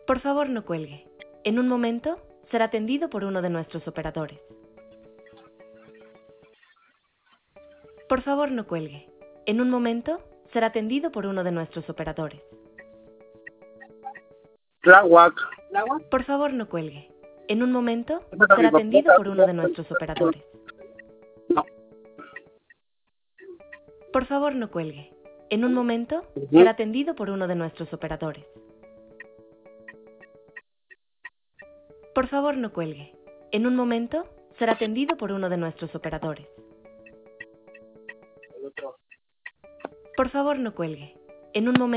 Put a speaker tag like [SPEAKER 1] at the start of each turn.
[SPEAKER 1] Por favor, no cuelgue. En un momento, será atendido por uno de nuestros operadores. Por favor, no cuelgue. En un momento, será atendido por uno de nuestros operadores.
[SPEAKER 2] Tláhuac.
[SPEAKER 1] Por favor, no cuelgue. En un momento, será atendido por uno de nuestros operadores. Por favor, no cuelgue. En un momento, será atendido por uno de nuestros operadores. Por favor, no cuelgue. En un momento, será atendido por uno de nuestros operadores. Por favor, no cuelgue. En un momento